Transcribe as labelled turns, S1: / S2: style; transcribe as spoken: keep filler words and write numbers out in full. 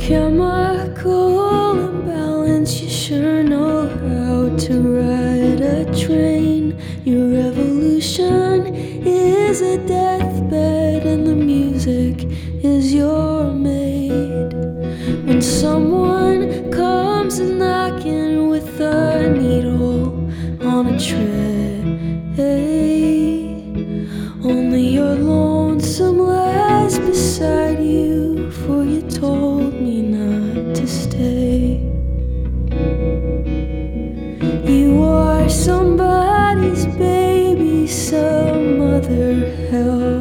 S1: chemical imbalance. You sure know how to ride a train. Your revolution is a deathbed, and the music is your maid. When someone comes knocking with a needle on a tray, only your lonesome